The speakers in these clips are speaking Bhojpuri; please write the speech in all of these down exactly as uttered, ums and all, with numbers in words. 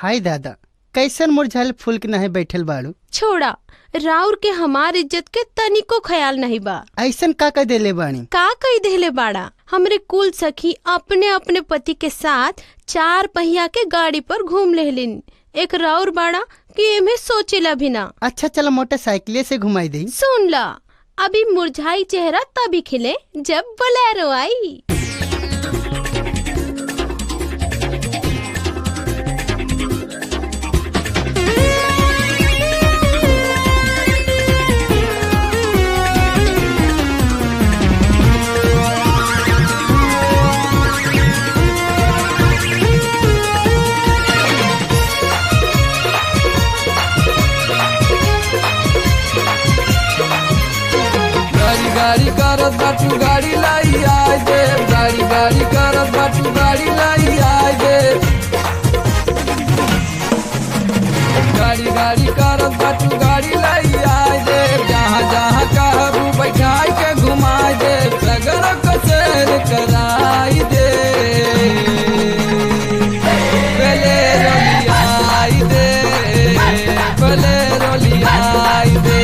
हाय दादा, कैसन मुरझाइल फूल के नहीं बैठल बाड़ू? छोड़ा, राउर के हमार इज्जत के तनिको ख्याल नहीं बा। ऐसन का कह देले बानी? का कही देले बाड़ा? हमरे कुल सखी अपने अपने पति के साथ चार पहिया के गाड़ी पर घूम लेलिन। एक राउर बाड़ा कि एमे सोचेला भी ना। अच्छा चलो मोटरसाइकिल से घुमाई दे। सुन ला, अभी मुरझाई चेहरा तभी खिले जब बोलेरो आई। गाड़ी करत बाटू गाड़ी लाई आए दे, गाड़ी गाड़ी करत बाटू गाड़ी लाई आए दे, गाड़ी गाड़ी करत बाटू गाड़ी लाई आए दे, जहाँ जहाँ कहबू बैठाई के घुमाई दे, सगर को सैर कराई दे, बोलेरो लियाई दे, बोलेरो लियाई दे।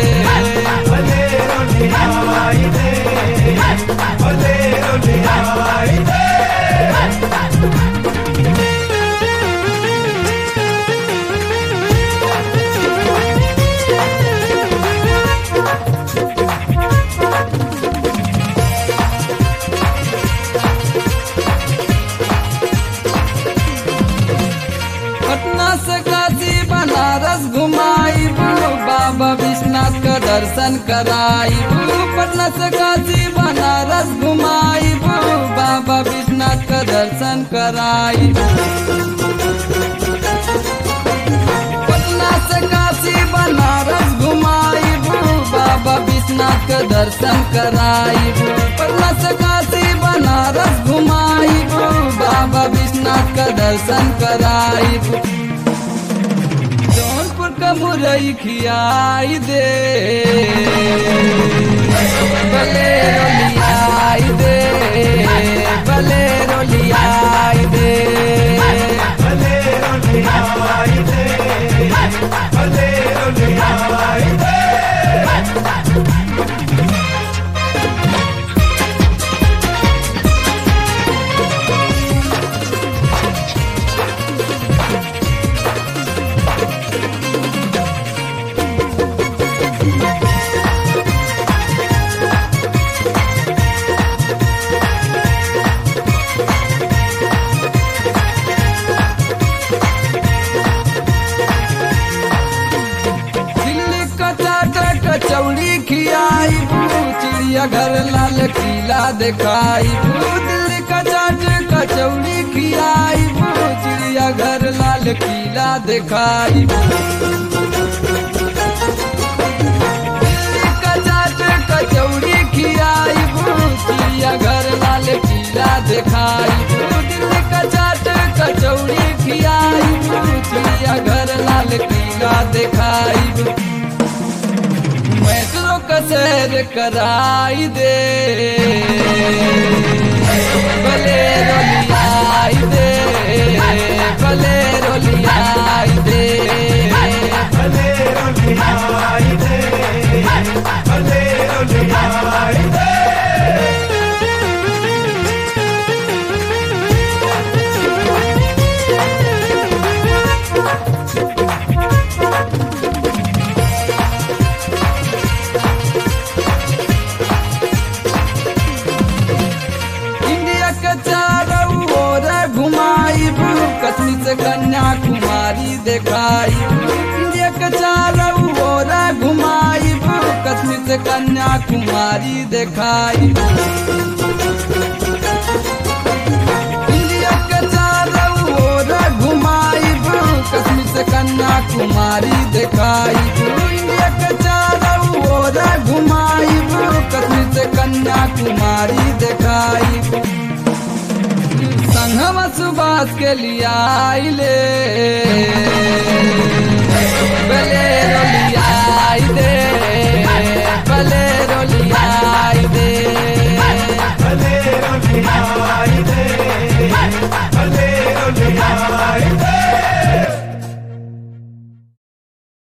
पटना से काशी बनारस घुमाई, बाबा विश्वनाथ का दर्शन कराई। पटना से काशी बनारस घुमाई, बाबा विश्वनाथ का दर्शन कराई। पटना से काशी बनारस घुमाई, बाबा विश्वनाथ का दर्शन कराई। पटना से काशी बनारस घुमाई, बाबा विश्वनाथ का दर्शन कराई। जौनपुर का मुरई खियाई दे, बोलेरो लियाई दे, बोलेरो लियाई दे, बोलेरो लियाई दे, बोलेरो लियाई दे। कचौड़ी खियाई, चिड़िया घर लाल किला दिखाई। दिल्ली का चाट कचौड़ी खियाई, चिड़िया घर लाल किला दिखाई। दिल्ली का चाट कचौड़ी खियाई, चिड़िया घर लाल किला दिखाई। दिल्ली का चाट कचौड़ी खियाई, चिड़िया घर लाल किला दिखाई। मेट्रो का सैर कराई दे, बोलेरो लियाई दे, बोलेरो लियाई दे, बोलेरो लियाई दे, बोलेरो लियाई दे। कश्मीर से कन्याकुमारी दिखाई, इंडिया के चारों ओर घुमाई, कश्मीर से कन्याकुमारी दिखाई। इंडिया के चारों ओर घुमाई, कश्मीर से कन्याकुमारी दिखाई। इंडिया के चारों ओर घुमाई, कश्मीर से कन्याकुमारी दिखाई। संगम सुबास के लिए आइले,